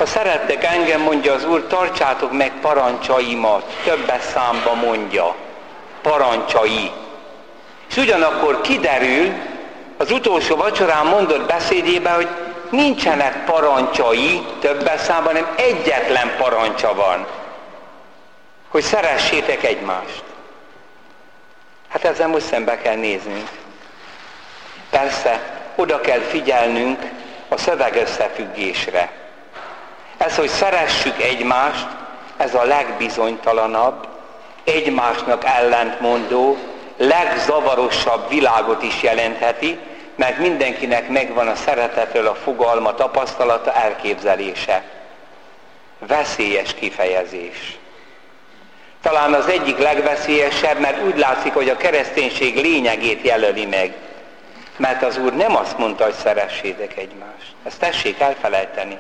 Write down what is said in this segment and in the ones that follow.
Ha szerettek engem, mondja az Úr, tartsátok meg parancsaimat. Többes számba mondja. Parancsai. És ugyanakkor kiderül, az utolsó vacsorán mondott beszédében, hogy nincsenek parancsai többes számban, hanem egyetlen parancsa van. Hogy szeressétek egymást. Hát ezzel most szembe kell néznünk. Persze, oda kell figyelnünk a szövegösszefüggésre. Ez, hogy szeressük egymást, ez a legbizonytalanabb, egymásnak ellentmondó, legzavarosabb világot is jelentheti, mert mindenkinek megvan a szeretetről a fogalma, tapasztalata, elképzelése. Veszélyes kifejezés. Talán az egyik legveszélyesebb, mert úgy látszik, hogy a kereszténység lényegét jelöli meg. Mert az Úr nem azt mondta, hogy szeressétek egymást. Ezt tessék elfelejteni.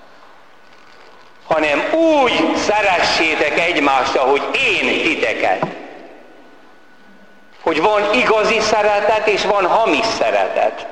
Hanem úgy szeressétek egymást, ahogy én titeket. Hogy van igazi szeretet, és van hamis szeretet.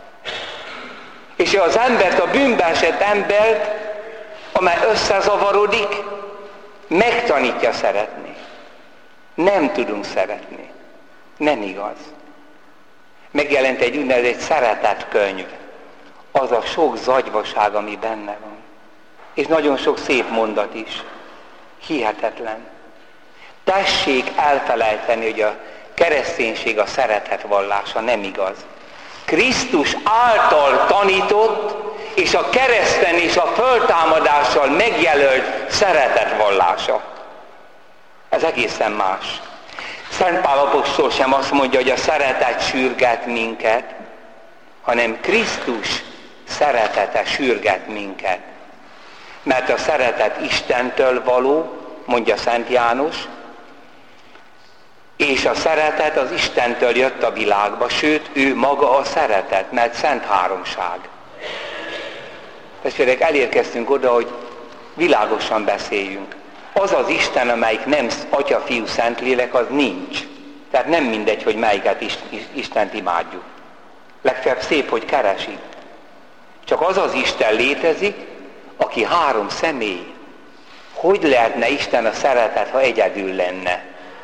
És az embert, a bűnbe esett embert, amely összezavarodik, megtanítja szeretni. Nem tudunk szeretni. Nem igaz. Megjelent egy úgynevezett szeretetkönyv. Az a sok zagyvaság, ami benne van. És nagyon sok szép mondat is. Hihetetlen. Tessék elfelejteni, hogy a kereszténység a szeretet vallása, nem igaz. Krisztus által tanított, és a kereszten és a föltámadással megjelölt szeretet vallása. Ez egészen más. Szent Pál apostol sem azt mondja, hogy a szeretet sürget minket, hanem Krisztus szeretete sürget minket. Mert a szeretet Istentől való, mondja Szent János, és a szeretet az Istentől jött a világba, sőt, ő maga a szeretet, mert Szent Háromság. Testvérek, elérkeztünk oda, hogy világosan beszéljünk. Az az Isten, amelyik nem Atya, Fiú, Szentlélek, az nincs. Tehát nem mindegy, hogy melyiket Istent imádjuk. Legfeljebb szép, hogy keresi. Csak az az Isten létezik, aki három személy. Hogy lehetne Isten a szeretet, ha egyedül lenne?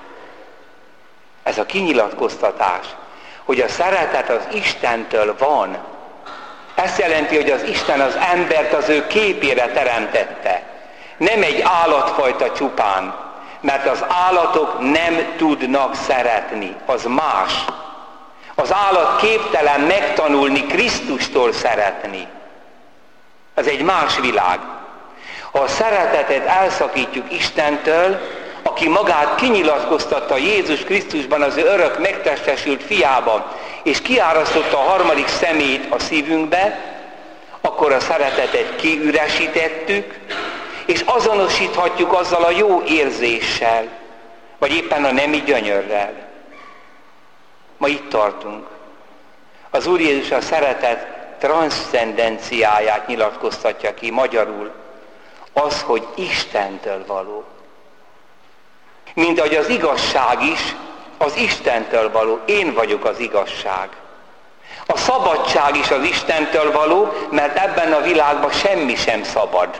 Ez a kinyilatkoztatás, hogy a szeretet az Istentől van. Ezt jelenti, hogy az Isten az embert az ő képére teremtette. Nem egy állatfajta csupán, mert az állatok nem tudnak szeretni, az más. Az állat képtelen megtanulni Krisztustól szeretni. Ez egy más világ. Ha a szeretetet elszakítjuk Istentől, aki magát kinyilatkoztatta Jézus Krisztusban, az ő örök megtestesült fiában, és kiárasztotta a harmadik személyt a szívünkbe, akkor a szeretetet kiüresítettük, és azonosíthatjuk azzal a jó érzéssel, vagy éppen a nemi gyönyörrel. Ma itt tartunk. Az Úr Jézus a szeretet transzcendenciáját nyilatkoztatja ki magyarul. Az, hogy Istentől való. Mint ahogy az igazság is az Istentől való. Én vagyok az igazság. A szabadság is az Istentől való, mert ebben a világban semmi sem szabad.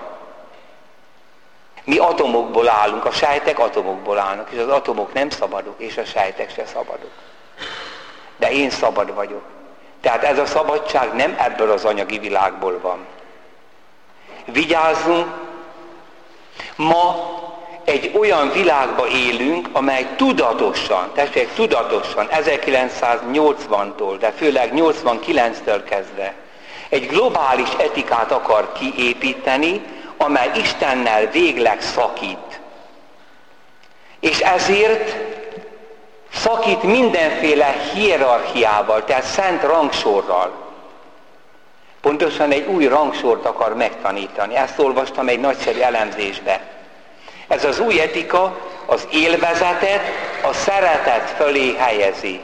Mi atomokból állunk, a sejtek atomokból állnak, és az atomok nem szabadok, és a sejtek se szabadok. De én szabad vagyok. Tehát ez a szabadság nem ebből az anyagi világból van. Vigyázzunk, ma egy olyan világban élünk, amely tudatosan, tessék tudatosan, 1980-tól, de főleg 89-től kezdve egy globális etikát akar kiépíteni, amely Istennel végleg szakít. És ezért szakít mindenféle hierarchiával, tehát szent rangsorral. Pontosan egy új rangsort akar megtanítani. Ezt olvastam egy nagyszerű elemzésbe. Ez az új etika az élvezetet a szeretet fölé helyezi.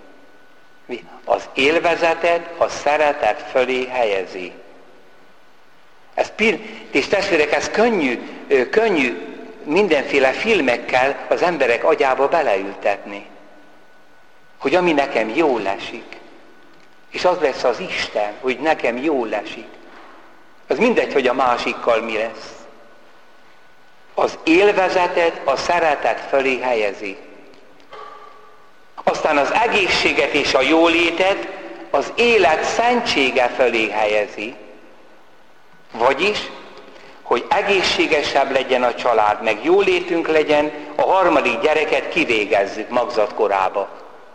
Az élvezetet a szeretet fölé helyezi. És testvérek, ez könnyű mindenféle filmekkel az emberek agyába beleültetni. Hogy ami nekem jól esik. És az lesz az Isten, hogy nekem jól esik. Az mindegy, hogy a másikkal mi lesz. Az élvezetet a szeretet fölé helyezi. Aztán az egészséget és a jólétet az élet szentsége fölé helyezi. Vagyis, hogy egészségesebb legyen a család, meg jólétünk legyen, a harmadik gyereket kivégezzük magzatkorába.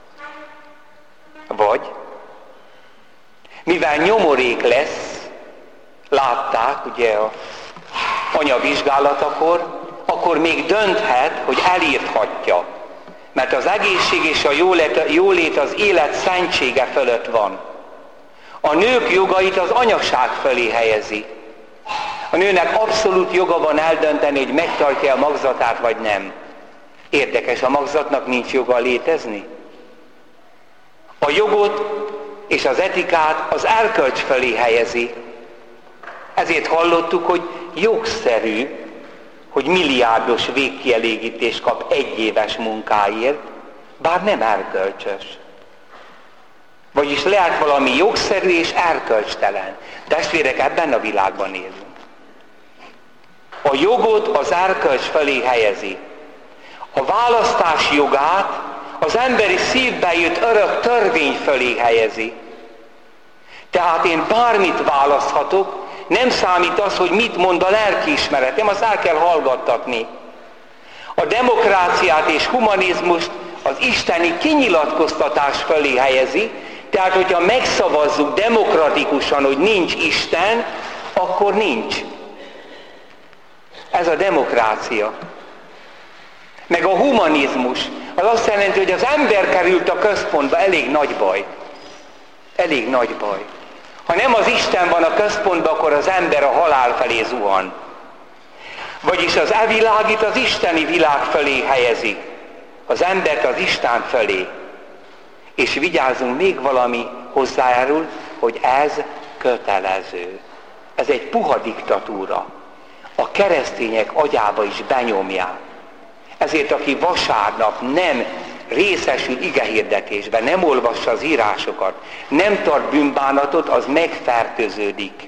Vagy, mivel nyomorék lesz, látták ugye a anyavizsgálatakor, akkor még dönthet, hogy elírthatja. Mert az egészség és a jólét az élet szentsége fölött van. A nők jogait az anyaság fölé helyezi. A nőnek abszolút joga van eldönteni, hogy megtartja a magzatát, vagy nem. Érdekes, a magzatnak nincs joga létezni? A jogot és az etikát az erkölcs fölé helyezi. Ezért hallottuk, hogy jogszerű, hogy milliárdos végkielégítést kap egy éves munkáért, bár nem erkölcsös. Vagyis lehet valami jogszerű és erkölcstelen. Testvérek, ebben a világban élünk. A jogot az erkölcs felé helyezi. A választás jogát az emberi szívbe jött örök törvény felé helyezi. Tehát én bármit választhatok, nem számít az, hogy mit mond a lelkiismeretem, azt el kell hallgattatni. A demokráciát és humanizmust az isteni kinyilatkoztatás felé helyezi, tehát hogyha megszavazzuk demokratikusan, hogy nincs Isten, akkor nincs. Ez a demokrácia. Meg a humanizmus, az azt jelenti, hogy az ember került a központba, elég nagy baj. Elég nagy baj. Ha nem az Isten van a központban, akkor az ember a halál felé zuhan. Vagyis az világit az isteni világ felé helyezi. Az embert az Isten felé. És vigyázzunk, még valami hozzájárul, hogy ez kötelező. Ez egy puha diktatúra. A keresztények agyába is benyomják. Ezért aki vasárnap nem részesül igehirdetésben, nem olvassa az írásokat, nem tart bűnbánatot, az megfertőződik.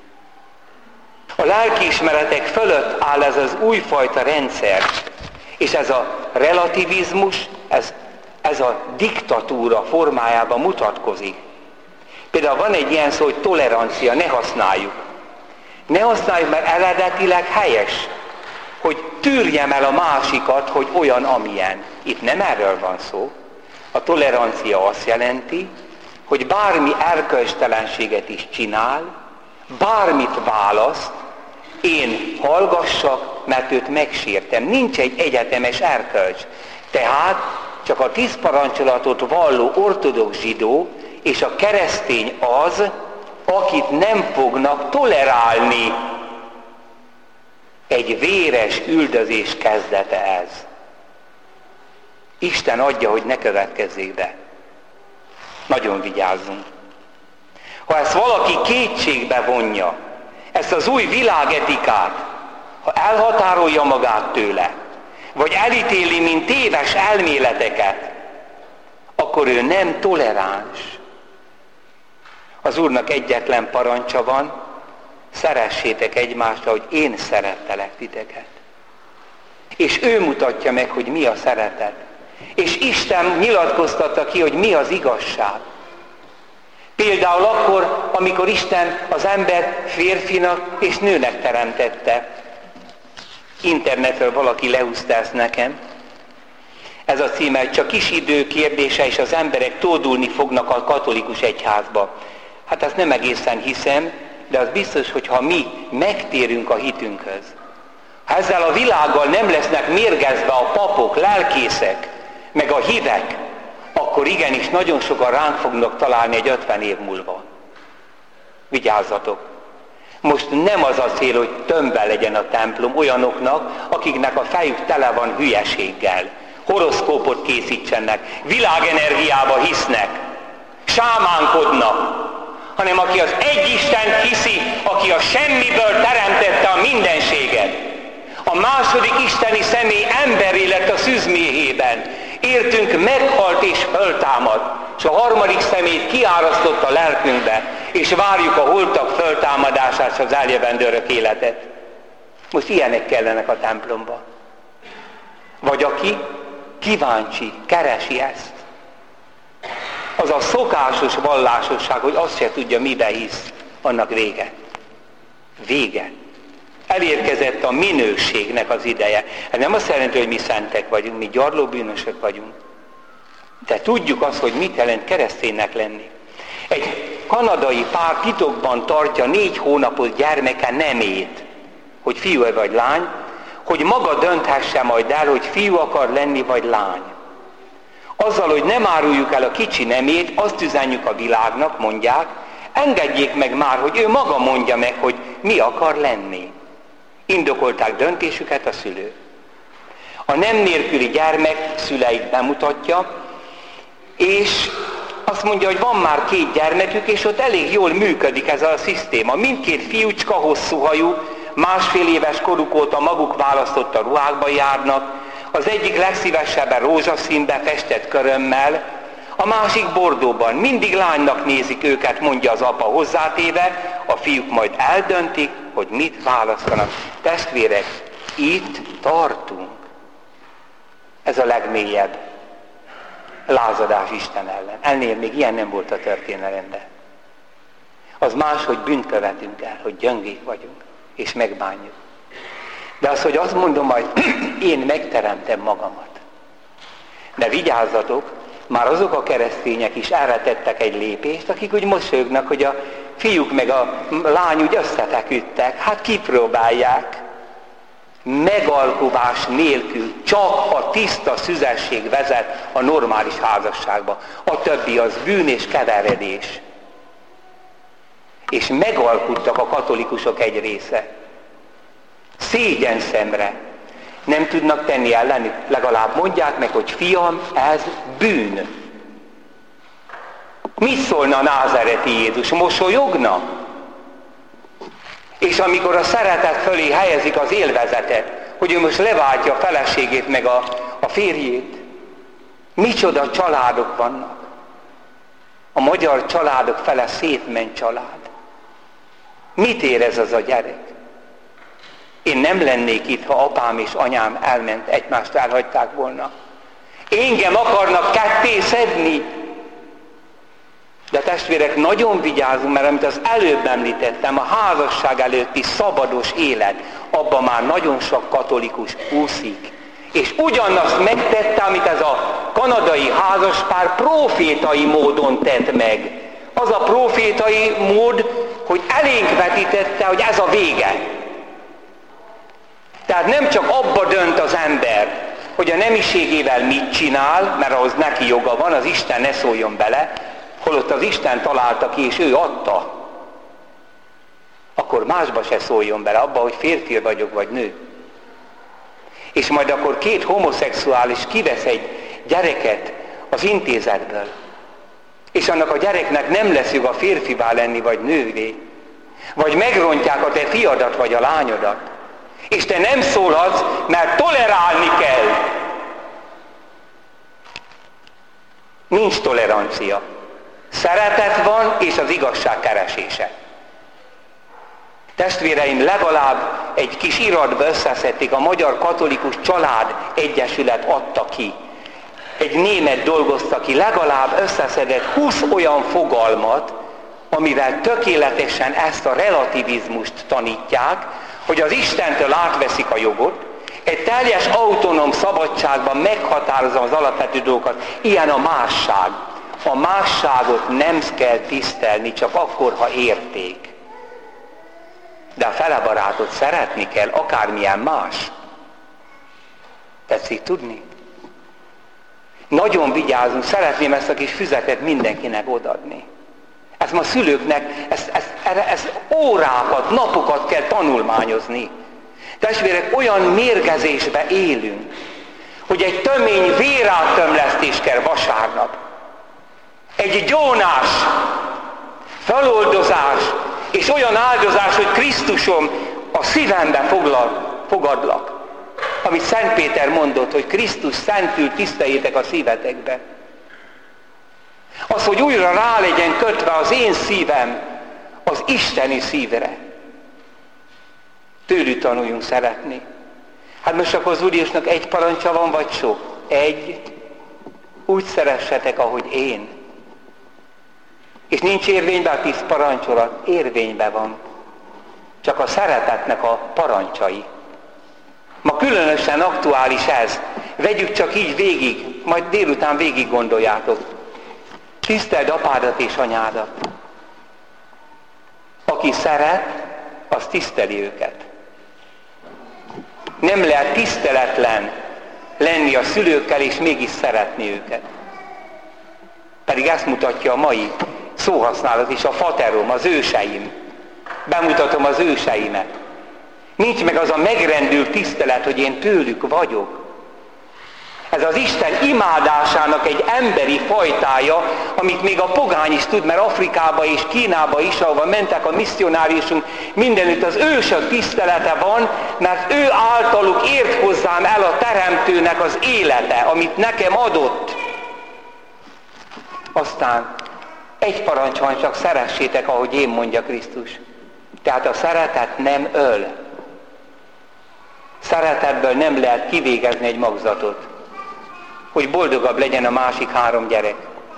A lelkiismeretek fölött áll ez az újfajta rendszer, és ez a relativizmus, ez a diktatúra formájában mutatkozik. Például van egy ilyen szó, hogy tolerancia, ne használjuk. Ne használjuk, mert eredetileg helyes, hogy tűrjem el a másikat, hogy olyan, amilyen. Itt nem erről van szó. A tolerancia azt jelenti, hogy bármi erkölcstelenséget is csinál, bármit választ, én hallgassak, mert őt megsértem. Nincs egy egyetemes erkölcs. Tehát csak a 10 parancsolatot valló ortodox zsidó és a keresztény az, akit nem fognak tolerálni. Egy véres üldözés kezdete ez. Isten adja, hogy ne következzék be. Nagyon vigyázzunk. Ha ezt valaki kétségbe vonja, ezt az új világetikát, ha elhatárolja magát tőle, vagy elítéli, mint téves elméleteket, akkor ő nem toleráns. Az Úrnak egyetlen parancsa van, szeressétek egymást, ahogy én szerettelek titeket. És ő mutatja meg, hogy mi a szeretet. És Isten nyilatkoztatta ki, hogy mi az igazság. Például akkor, amikor Isten az embert férfinak és nőnek teremtette. Internetről valaki lehúzta ezt nekem. Ez a címe, hogy csak kis idő kérdése, és az emberek tódulni fognak a katolikus egyházba. Hát ezt nem egészen hiszem, de az biztos, hogy ha mi megtérünk a hitünkhöz, ha ezzel a világgal nem lesznek mérgezve a papok, lelkészek, meg a hívek, akkor igenis nagyon sokan ránk fognak találni egy 50 év múlva. Vigyázzatok! Most nem az a cél, hogy tömbben legyen a templom olyanoknak, akiknek a fejük tele van hülyeséggel, horoszkópot készítsenek, világenergiába hisznek, sámánkodnak, hanem aki az egy Istent hiszi, aki a semmiből teremtette a mindenséget. A második isteni személy emberé lett a szűzméhében, értünk meghalt és föltámad, és a harmadik szemét kiárasztott a lelkünkbe, és várjuk a holtak föltámadását és az eljövendő örök életet. Most ilyenek kellenek a templomba. Vagy aki kíváncsi, keresi ezt. Az a szokásos vallásosság, hogy azt se tudja, mibe hisz, annak vége. Vége. Elérkezett a minőségnek az ideje. Ez nem azt jelenti, hogy mi szentek vagyunk, mi gyarló bűnösök vagyunk. De tudjuk azt, hogy mit jelent kereszténynek lenni. Egy kanadai pár titokban tartja 4 hónapos gyermeke nemét, hogy fiú vagy lány, hogy maga dönthesse majd el, hogy fiú akar lenni vagy lány. Azzal, hogy nem áruljuk el a kicsi nemét, azt üzenjük a világnak, mondják, engedjék meg már, hogy ő maga mondja meg, hogy mi akar lenni. Indokolták döntésüket a szülők. A nem nélküli gyermek szüleit bemutatja, és azt mondja, hogy van már 2 gyermekük, és ott elég jól működik ez a szisztéma. Mindkét fiúcska hosszú hajú, 1,5 éves koruk óta maguk választotta ruhákba járnak, az egyik legszívesebben rózsaszínbe festett körömmel, a másik bordóban. Mindig lánynak nézik őket, mondja az apa hozzátéve, a fiúk majd eldöntik, hogy mit választanak. Testvérek, itt tartunk. Ez a legmélyebb lázadás Isten ellen. Ennél még ilyen nem volt a történelemben. Az más, hogy bűnt követünk el, hogy gyöngék vagyunk, és megbánjuk. De az, hogy azt mondom majd, én megteremtem magamat. De vigyázzatok, már azok a keresztények is erre tettek egy lépést, akik úgy mosolyognak, hogy a fiúk meg a lány úgy összefeküdtek. Hát kipróbálják. Megalkuvás nélkül csak a tiszta szüzesség vezet a normális házasságba. A többi az bűn és keveredés. És megalkuttak a katolikusok egy része. Szégyen szemre. Nem tudnak tenni ellenük. Legalább mondják meg, hogy fiam, ez bűn. Mit szólna a názáreti Jézus? Mosolyogna? És amikor a szeretet fölé helyezik az élvezetet, hogy ő most leváltja a feleségét meg a férjét, micsoda családok vannak. A magyar családok fele szétment család. Mit érez az a gyerek? Én nem lennék itt, ha apám és anyám elment, egymást elhagyták volna. Engem akarnak ketté szedni. De testvérek, nagyon vigyázunk, mert amit az előbb említettem, a házasság előtti szabados élet, abban már nagyon sok katolikus úszik. És ugyanazt megtette, amit ez a kanadai házaspár profétai módon tett meg. Az a profétai mód, hogy elénk vetítette, hogy ez a vége. Tehát nem csak abba dönt az ember, hogy a nemiségével mit csinál, mert ahhoz neki joga van, az Isten ne szóljon bele, holott az Isten találta ki, és ő adta. Akkor másba se szóljon bele, abba, hogy férfi vagyok, vagy nő. És majd akkor 2 homoszexuális kivesz egy gyereket az intézetből, és annak a gyereknek nem lesz joga férfivá lenni, vagy nővé. Vagy megrontják a te fiadat, vagy a lányodat. És te nem szólhatsz, mert tolerálni kell. Nincs tolerancia. Szeretet van, és az igazság keresése. Testvéreim, legalább egy kis iratba összeszedték, a Magyar Katolikus Család Egyesület adta ki. Egy német dolgozta ki, legalább összeszedett 20 olyan fogalmat, amivel tökéletesen ezt a relativizmust tanítják, hogy az Istentől átveszik a jogot, egy teljes autonóm szabadságban meghatározza az alapvető dolgokat. Ilyen a másság. A másságot nem kell tisztelni, csak akkor, ha érték. De a felebarátot szeretni kell, akármilyen más. Tetszik tudni? Nagyon vigyázunk, szeretném ezt a kis füzetet mindenkinek odaadni. Ez ma szülőknek, ez órákat, napokat kell tanulmányozni. Testvérek, olyan mérgezésbe élünk, hogy egy tömény véráttömlesztés kell vasárnap. Egy gyónás, feloldozás, és olyan áldozás, hogy Krisztusom, a szívembe fogadlak. amit Szent Péter mondott, hogy Krisztus szentül tiszteljétek a szívetekbe. Az, hogy újra rá legyen kötve az én szívem az isteni szívre. Tőlük tanuljunk szeretni. Hát most akkor az Úr Jézusnak egy parancsa van, vagy sok? Egy. Úgy szeressetek, ahogy én. És nincs érvényben a 10 parancsolat? Érvényben van. Csak a szeretetnek a parancsai. Ma különösen aktuális ez. Vegyük csak így végig, majd délután végig gondoljátok. Tiszteld apádat és anyádat. Aki szeret, az tiszteli őket. Nem lehet tiszteletlen lenni a szülőkkel és mégis szeretni őket. Pedig ezt mutatja a mai szóhasználat is, a faterom, az őseim. Bemutatom az őseimet. Nincs meg az a megrendült tisztelet, hogy én tőlük vagyok. Ez az Isten imádásának egy emberi fajtája, amit még a pogány is tud, mert Afrikába és Kínába is, ahova mentek a misszionáriusunk, mindenütt az ősök tisztelete van, mert ő általuk ért hozzám el a Teremtőnek az élete, amit nekem adott. Aztán egy parancs van, csak szeressétek, ahogy én, mondja Krisztus. Tehát a szeretet nem öl. Szeretetből nem lehet kivégezni egy magzatot, hogy boldogabb legyen a másik 3 gyerek.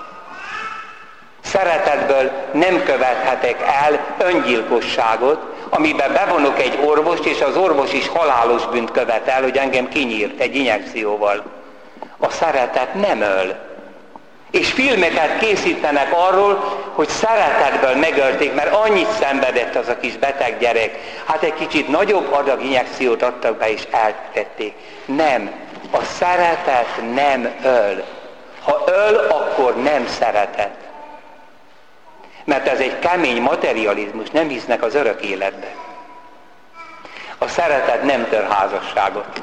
Szeretetből nem követhetek el öngyilkosságot, amiben bevonok egy orvost, és az orvos is halálos bűnt követel, hogy engem kinyírt egy injekcióval. A szeretet nem öl. És filmeket készítenek arról, hogy szeretetből megölték, mert annyit szenvedett az a kis beteg gyerek. Hát egy kicsit nagyobb adag injekciót adtak be, és eltették. Nem. A szeretet nem öl. Ha öl, akkor nem szeretet. Mert ez egy kemény materializmus, nem hisznek az örök életbe. A szeretet nem tör házasságot.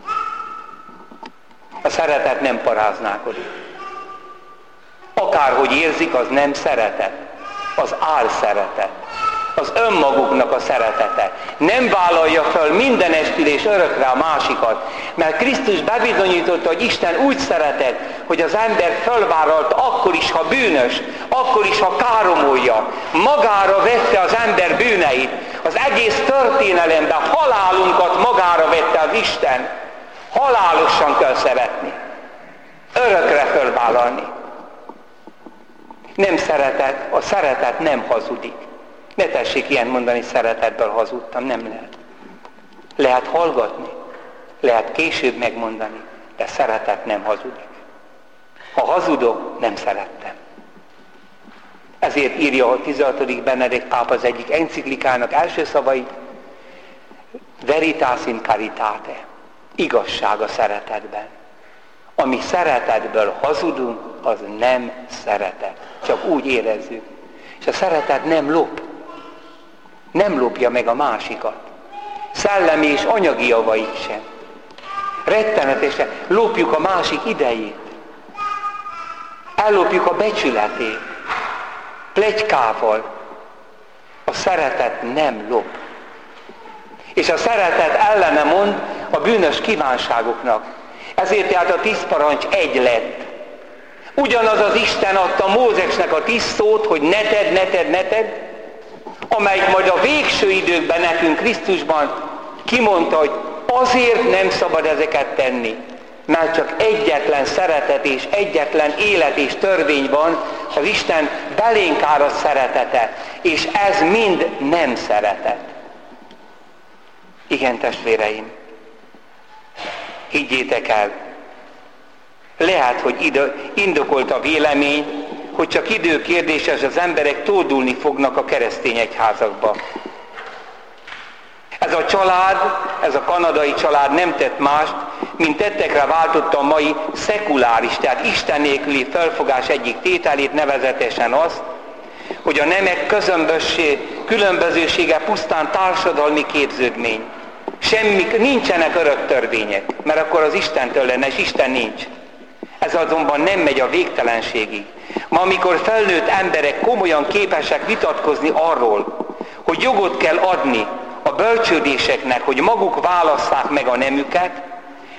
A szeretet nem paráználkodik. Akárhogy érzik, az nem szeretet. Az álszeretet. Az önmaguknak a szeretete. Nem vállalja fel mindenestül és örökre a másikat. Mert Krisztus bebizonyította, hogy Isten úgy szeretett, hogy az ember fölvállalta akkor is, ha bűnös, akkor is, ha káromolja. Magára vette az ember bűneit. Az egész történelemben halálunkat magára vette az Isten. Halálosan kell szeretni. Örökre fölvállalni. Nem szeretet, a szeretet nem hazudik. Ne tessék ilyen mondani, szeretetből hazudtam, nem lehet. Lehet hallgatni, lehet később megmondani, de szeretet nem hazudik. Ha hazudok, nem szerettem. Ezért írja a 16. Benedikt pápa az egyik enciklikának első szavait, Veritas in caritate, igazság a szeretetben. Ami szeretetből hazudunk, az nem szeretet. Csak úgy érezzük. És a szeretet nem lop. Nem lopja meg a másikat. Szellemi és anyagi javait sem. Rettenetesen lopjuk a másik idejét. Ellopjuk a becsületét. Pletykával. A szeretet nem lop. És a szeretet ellene mond a bűnös kívánságoknak. Ezért tehát a 10 parancs egy lett. Ugyanaz az Isten adta Mózesnek a 10 szót, hogy ne tedd, ne tedd, ne tedd, amelyik majd a végső időkben nekünk Krisztusban kimondta, hogy azért nem szabad ezeket tenni, mert csak egyetlen szeretet és egyetlen élet és törvény van, az Isten belénk áraszt szeretete, és ez mind nem szeretet. Igen, testvéreim, higgyétek el, lehet, hogy indokolt a vélemény, hogy csak időkérdése, és az emberek tódulni fognak a keresztény egyházakba. Ez a család, ez a kanadai család nem tett mást, mint tettekre váltotta a mai szekuláris, tehát Isten nélküli felfogás egyik tételét, nevezetesen azt, hogy a nemek különbözősége pusztán társadalmi képződmény. Nincsenek örök törvények, mert akkor az Istentől lenne, és Isten nincs. Ez azonban nem megy a végtelenségig. Ma, amikor felnőtt emberek komolyan képesek vitatkozni arról, hogy jogot kell adni a bölcsődéseknek, hogy maguk válasszák meg a nemüket,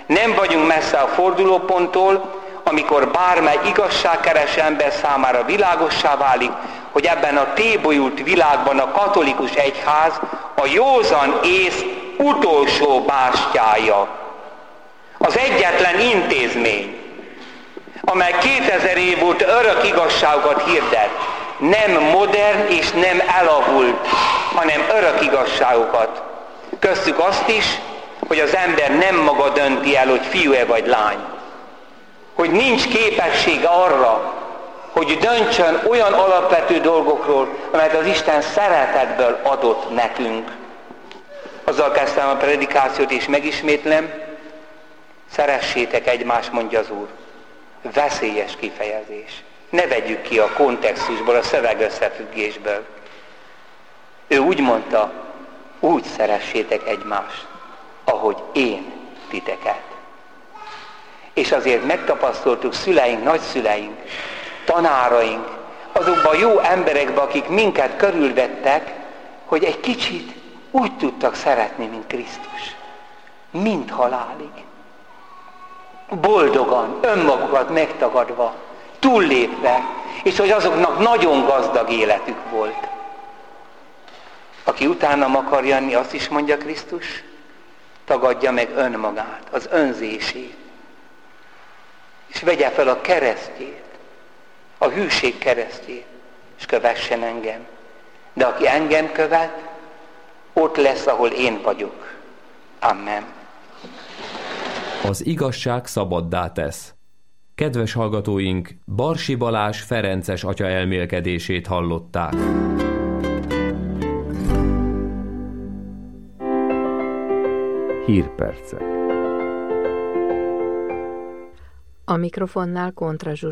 Nem vagyunk messze a fordulóponttól, amikor bármely igazságkereső ember számára világossá válik, hogy ebben a tébolyult világban a katolikus egyház a józan ész utolsó bástyája. Az egyetlen intézmény, amely 2000 év óta örök igazságokat hirdet, nem modern és nem elavult, hanem örök igazságokat. Köztük azt is, hogy az ember nem maga dönti el, hogy fiú-e vagy lány. Hogy nincs képessége arra, hogy döntsön olyan alapvető dolgokról, amelyet az Isten szeretetből adott nekünk. Azzal kezdtem a predikációt, és megismétlem, szeressétek egymást, mondja az Úr. Veszélyes kifejezés. Ne vegyük ki a kontextusból, a szöveg összefüggésből. Ő úgy mondta, úgy szeressétek egymást, ahogy én titeket. És azért megtapasztaltuk szüleink, nagyszüleink, tanáraink, azokban a jó emberekben, akik minket körülvettek, hogy egy kicsit úgy tudtak szeretni, mint Krisztus. Mind halálig. Boldogan, önmagukat megtagadva, túllépve, és hogy azoknak nagyon gazdag életük volt. Aki utánam akar jönni, azt is mondja Krisztus, tagadja meg önmagát, az önzését, és vegye fel a keresztjét, a hűség keresztjét, és kövessen engem. De aki engem követ, ott lesz, ahol én vagyok. Amen. Az igazság szabaddá tesz. Kedves hallgatóink, Barsi Balázs ferences atya elmélkedését hallották. Hírpercek. A mikrofonnál Kontra Zsuzsa.